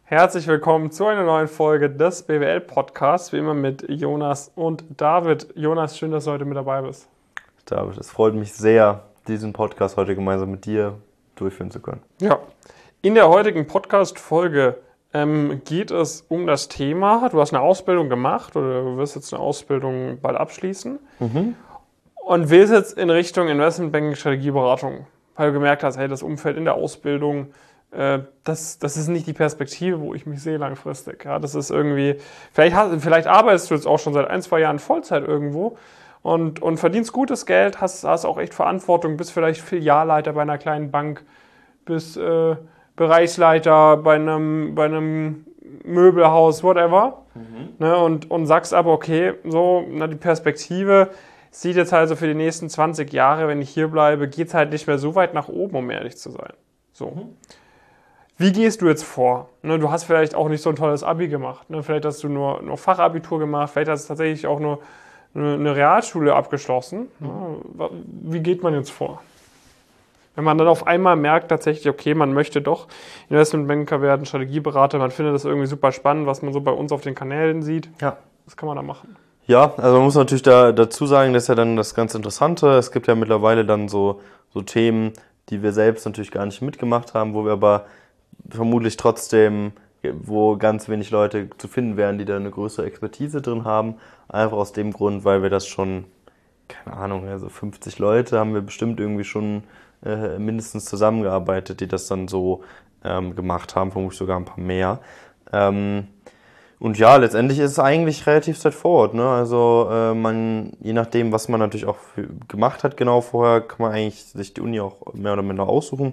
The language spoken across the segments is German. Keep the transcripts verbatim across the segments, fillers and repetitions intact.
Herzlich willkommen zu einer neuen Folge des B W L-Podcasts, wie immer mit Jonas und David. Jonas, schön, dass du heute mit dabei bist. David, es freut mich sehr, diesen Podcast heute gemeinsam mit dir durchführen zu können. Ja, in der heutigen Podcast-Folge ähm, geht es um das Thema, du hast eine Ausbildung gemacht oder du wirst jetzt eine Ausbildung bald abschließen Mhm. und willst jetzt in Richtung Investmentbanking, Strategieberatung, weil du gemerkt hast, hey, das Umfeld in der Ausbildung, äh, das, das ist nicht die Perspektive, wo ich mich sehe langfristig. Ja, das ist irgendwie, vielleicht, hast, vielleicht arbeitest du jetzt auch schon seit ein, zwei Jahren Vollzeit irgendwo und, und verdienst gutes Geld, hast, hast auch echt Verantwortung, bist vielleicht Filialleiter bei einer kleinen Bank, bist äh, Bereichsleiter bei einem, bei einem Möbelhaus, whatever. Mhm. Ne, und, und sagst aber, okay, so, na, die Perspektive sieht jetzt halt so für die nächsten zwanzig Jahre, wenn ich hier bleibe, geht es halt nicht mehr so weit nach oben, um ehrlich zu sein. So. Mhm. Wie gehst du jetzt vor? Ne, du hast vielleicht auch nicht so ein tolles Abi gemacht. Ne? Vielleicht hast du nur, nur Fachabitur gemacht. Vielleicht hast du tatsächlich auch nur eine, eine Realschule abgeschlossen. Mhm. Ne? Wie geht man jetzt vor? Wenn man dann auf einmal merkt tatsächlich, okay, man möchte doch Investmentbanker werden, Strategieberater, man findet das irgendwie super spannend, was man so bei uns auf den Kanälen sieht. Ja. Was kann man da machen? Ja, also man muss natürlich da, dazu sagen, das ist ja dann das ganz Interessante. Es gibt ja mittlerweile dann so, so Themen, die wir selbst natürlich gar nicht mitgemacht haben, wo wir aber vermutlich trotzdem, wo ganz wenig Leute zu finden wären, die da eine größere Expertise drin haben. Einfach aus dem Grund, weil wir das schon, keine Ahnung, also fünfzig Leute haben wir bestimmt irgendwie schon äh, mindestens zusammengearbeitet, die das dann so ähm, gemacht haben, vermutlich sogar ein paar mehr. Ähm, und ja, letztendlich ist es eigentlich relativ straightforward, ne? Also äh, man, je nachdem, was man natürlich auch für, gemacht hat genau vorher, kann man eigentlich sich die Uni auch mehr oder minder aussuchen.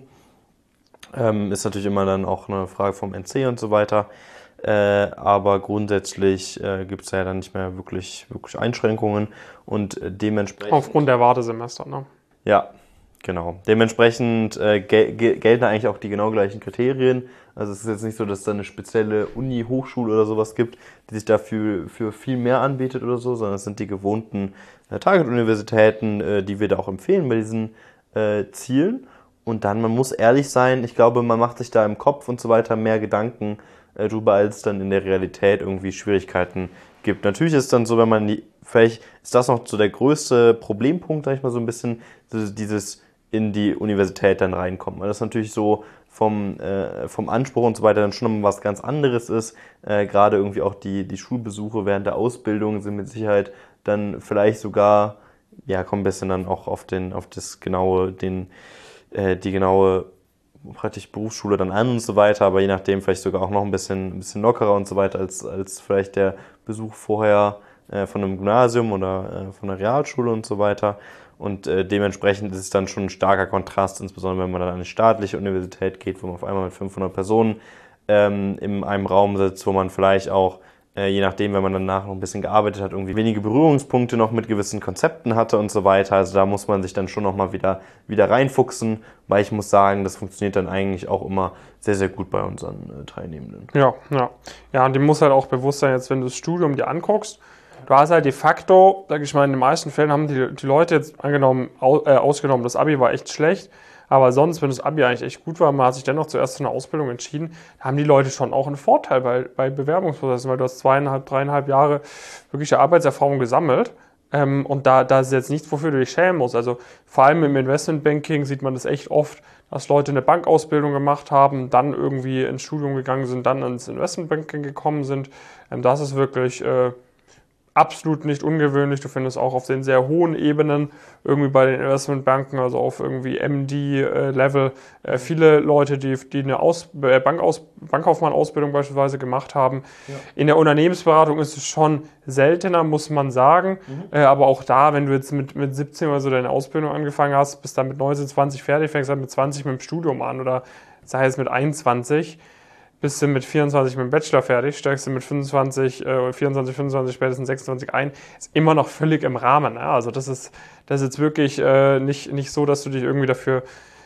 Ähm, ist natürlich immer dann auch eine Frage vom N C und so weiter. Äh, aber grundsätzlich äh, gibt es ja dann nicht mehr wirklich, wirklich Einschränkungen und äh, dementsprechend... Aufgrund der Wartesemester, ne? Ja, genau. Dementsprechend äh, gel- gel- gelten eigentlich auch die genau gleichen Kriterien. Also es ist jetzt nicht so, dass es da eine spezielle Uni, Hochschule oder sowas gibt, die sich dafür für viel mehr anbietet oder so, sondern es sind die gewohnten äh, Target-Universitäten, äh, die wir da auch empfehlen bei diesen äh, Zielen. Und dann, man muss ehrlich sein, ich glaube, man macht sich da im Kopf und so weiter mehr Gedanken äh, drüber, als es dann in der Realität irgendwie Schwierigkeiten gibt. Natürlich ist es dann so, wenn man die, vielleicht ist das noch so der größte Problempunkt, sag ich mal so ein bisschen, dieses in die Universität dann reinkommen. Weil das natürlich so vom, äh, vom Anspruch und so weiter dann schon mal was ganz anderes ist. Äh, gerade irgendwie auch die, die Schulbesuche während der Ausbildung sind mit Sicherheit dann vielleicht sogar, ja, kommen ein bisschen dann auch auf den, auf das genaue, den, äh, die genaue praktisch Berufsschule dann an und so weiter, aber je nachdem vielleicht sogar auch noch ein bisschen, ein bisschen lockerer und so weiter als, als vielleicht der Besuch vorher äh, von einem Gymnasium oder äh, von einer Realschule und so weiter. Und äh, dementsprechend ist es dann schon ein starker Kontrast, insbesondere wenn man dann an eine staatliche Universität geht, wo man auf einmal mit fünfhundert Personen ähm, in einem Raum sitzt, wo man vielleicht auch, äh, je nachdem, wenn man danach noch ein bisschen gearbeitet hat, irgendwie wenige Berührungspunkte noch mit gewissen Konzepten hatte und so weiter. Also da muss man sich dann schon nochmal wieder, wieder reinfuchsen, weil ich muss sagen, das funktioniert dann eigentlich auch immer sehr, sehr gut bei unseren äh, Teilnehmenden. Ja, ja. Ja, und dem muss halt auch bewusst sein, jetzt wenn du das Studium dir anguckst, du hast halt de facto, sag ich mal, in den meisten Fällen haben die, die Leute jetzt angenommen, au, äh, ausgenommen, das Abi war echt schlecht, aber sonst, wenn das Abi eigentlich echt gut war, man hat sich dennoch zuerst für eine Ausbildung entschieden, haben die Leute schon auch einen Vorteil bei, bei Bewerbungsprozessen, weil du hast zweieinhalb, dreieinhalb Jahre wirkliche Arbeitserfahrung gesammelt. Ähm, und da, da ist jetzt nichts, wofür du dich schämen musst. Also vor allem im Investmentbanking sieht man das echt oft, dass Leute eine Bankausbildung gemacht haben, dann irgendwie ins Studium gegangen sind, dann ins Investmentbanking gekommen sind. Ähm, das ist wirklich äh, absolut nicht ungewöhnlich. Du findest auch auf den sehr hohen Ebenen irgendwie bei den Investmentbanken, also auf irgendwie M D-Level, äh, viele Leute, die, die eine Aus, äh, Bankaus, Bankkaufmann-Ausbildung beispielsweise gemacht haben. Ja. In der Unternehmensberatung ist es schon seltener, muss man sagen. Mhm. Äh, aber auch da, wenn du jetzt mit, mit siebzehn oder so deine Ausbildung angefangen hast, bist dann mit neunzehn, zwanzig fertig, fängst dann mit zwanzig mit dem Studium an oder sei es mit einundzwanzig. Bist du mit vierundzwanzig mit dem Bachelor fertig, steigst du mit fünfundzwanzig, äh, vierundzwanzig, fünfundzwanzig, spätestens sechsundzwanzig ein, ist immer noch völlig im Rahmen. Ja? Also das ist, das ist jetzt wirklich äh, nicht, nicht so, dass du dich irgendwie dafür,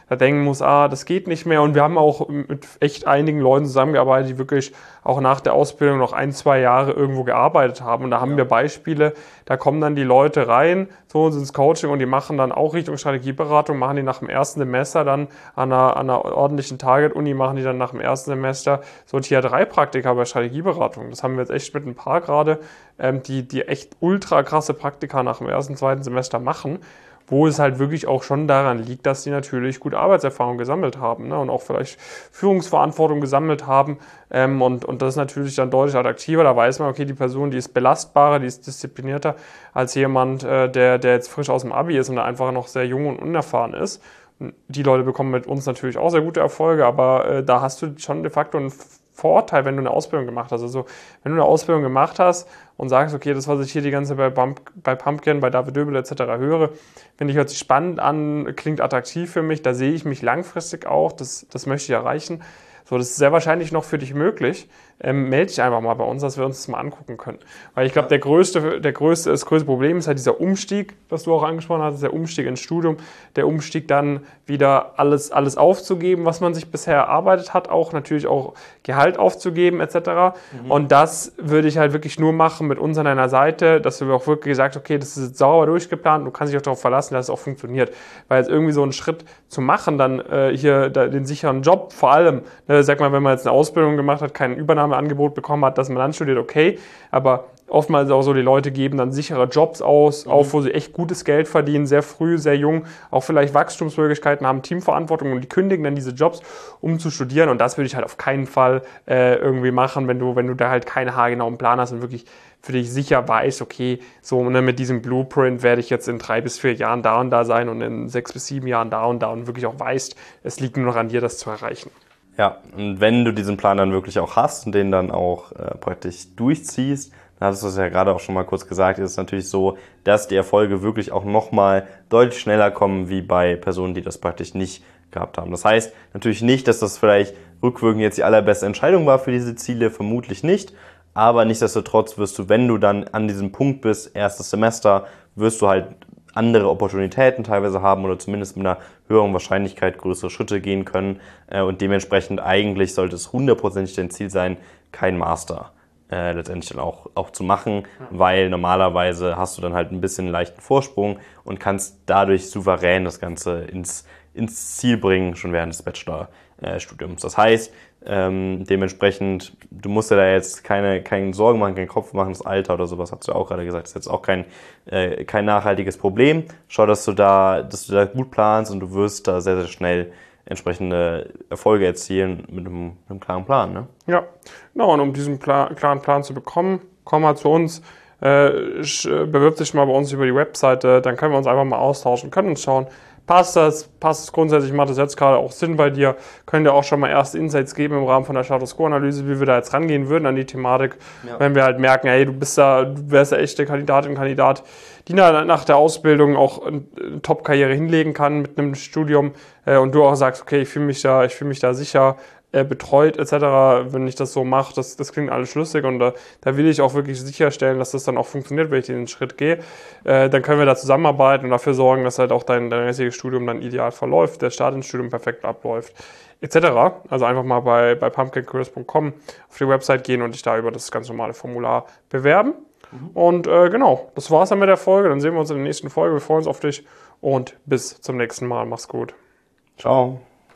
da denken muss, ah, das geht nicht mehr. Und wir haben auch mit echt einigen Leuten zusammengearbeitet, die wirklich auch nach der Ausbildung noch ein, zwei Jahre irgendwo gearbeitet haben. Und da haben ja. wir Beispiele, da kommen dann die Leute rein, so ins Coaching und die machen dann auch Richtung Strategieberatung, machen die nach dem ersten Semester dann an einer, an einer ordentlichen Target-Uni, machen die dann nach dem ersten Semester so Tier drei Praktika bei Strategieberatung. Das haben wir jetzt echt mit ein paar gerade, ähm, die, die echt ultra krasse Praktika nach dem ersten, zweiten Semester machen, wo es halt wirklich auch schon daran liegt, dass sie natürlich gut Arbeitserfahrung gesammelt haben, ne? Und auch vielleicht Führungsverantwortung gesammelt haben. Ähm, und, und das ist natürlich dann deutlich attraktiver. Da weiß man, okay, die Person, die ist belastbarer, die ist disziplinierter als jemand, äh, der, der jetzt frisch aus dem Abi ist und der einfach noch sehr jung und unerfahren ist. Die Leute bekommen mit uns natürlich auch sehr gute Erfolge, aber äh, da hast du schon de facto einen Vorteil, wenn du eine Ausbildung gemacht hast. Also wenn du eine Ausbildung gemacht hast und sagst, okay, das, was ich hier die ganze Zeit bei, Pump, bei Pumpkin, bei David Döbel et cetera höre, finde ich, hört sich spannend an, klingt attraktiv für mich, da sehe ich mich langfristig auch, das, das möchte ich erreichen. So, das ist sehr wahrscheinlich noch für dich möglich. Ähm, melde dich einfach mal bei uns, dass wir uns das mal angucken können. Weil ich glaube, der größte, der größte, das größte Problem ist halt dieser Umstieg, was du auch angesprochen hast, der Umstieg ins Studium, der Umstieg dann wieder alles, alles aufzugeben, was man sich bisher erarbeitet hat, auch natürlich auch Gehalt aufzugeben et cetera. Mhm. Und das würde ich halt wirklich nur machen mit uns an deiner Seite, dass du auch wirklich gesagt okay, das ist jetzt sauber durchgeplant, du kannst dich auch darauf verlassen, dass es auch funktioniert. Weil jetzt irgendwie so einen Schritt zu machen, dann äh, hier da, den sicheren Job, vor allem, ne, sag mal, wenn man jetzt eine Ausbildung gemacht hat, kein Übernahmeangebot bekommen hat, dass man dann studiert, okay, aber oftmals auch so, die Leute geben dann sichere Jobs aus, mhm. auch wo sie echt gutes Geld verdienen, sehr früh, sehr jung, auch vielleicht Wachstumsmöglichkeiten haben, Teamverantwortung und die kündigen dann diese Jobs, um zu studieren und das würde ich halt auf keinen Fall äh, irgendwie machen, wenn du, wenn du da halt keine haargenauen Plan hast und wirklich für dich sicher weißt, okay, so ne, mit diesem Blueprint werde ich jetzt in drei bis vier Jahren da und da sein und in sechs bis sieben Jahren da und da und wirklich auch weißt, es liegt nur noch an dir, das zu erreichen. Ja, und wenn du diesen Plan dann wirklich auch hast und den dann auch äh, praktisch durchziehst, dann hattest du es ja gerade auch schon mal kurz gesagt, ist es natürlich so, dass die Erfolge wirklich auch nochmal deutlich schneller kommen, wie bei Personen, die das praktisch nicht gehabt haben. Das heißt natürlich nicht, dass das vielleicht rückwirkend jetzt die allerbeste Entscheidung war für diese Ziele, vermutlich nicht, aber nichtsdestotrotz wirst du, wenn du dann an diesem Punkt bist, erstes Semester, wirst du halt andere Opportunitäten teilweise haben oder zumindest mit einer höheren Wahrscheinlichkeit größere Schritte gehen können und dementsprechend eigentlich sollte es hundertprozentig dein Ziel sein, kein Master äh, letztendlich dann auch, auch zu machen, ja. Weil normalerweise hast du dann halt ein bisschen einen leichten Vorsprung und kannst dadurch souverän das Ganze ins, ins Ziel bringen, schon während des Bachelorstudiums. Das heißt, ähm, dementsprechend, du musst dir da jetzt keine, keine Sorgen machen, keinen Kopf machen, das Alter oder sowas, hast du ja auch gerade gesagt, das ist jetzt auch kein, äh, kein nachhaltiges Problem. Schau, dass du da, dass du da gut planst und du wirst da sehr, sehr schnell entsprechende Erfolge erzielen mit einem, mit einem klaren Plan. Ne? Ja, genau, und um diesen Plan, klaren Plan zu bekommen, komm mal zu uns, äh, bewirb dich mal bei uns über die Webseite, dann können wir uns einfach mal austauschen, können uns schauen, passt das, passt es grundsätzlich, macht das jetzt gerade auch Sinn bei dir, können dir auch schon mal erste Insights geben im Rahmen von der Status-Quo-Analyse, wie wir da jetzt rangehen würden an die Thematik, ja. Wenn wir halt merken, hey, du bist da, du wärst der echte Kandidatin, Kandidat, die nach der Ausbildung auch eine Top-Karriere hinlegen kann mit einem Studium äh, und du auch sagst, okay, ich fühle mich da, ich fühle mich da sicher, äh, betreut et cetera, wenn ich das so mache, das, das klingt alles schlüssig und da, da will ich auch wirklich sicherstellen, dass das dann auch funktioniert, wenn ich den Schritt gehe. Äh, dann können wir da zusammenarbeiten und dafür sorgen, dass halt auch dein, dein restliches Studium dann ideal verläuft, der Start ins Studium perfekt abläuft, et cetera. Also einfach mal bei, bei pumpkin careers punkt com auf die Website gehen und dich da über das ganz normale Formular bewerben. Mhm. Und äh, genau, das war's dann mit der Folge. Dann sehen wir uns in der nächsten Folge. Wir freuen uns auf dich und bis zum nächsten Mal. Mach's gut. Ciao.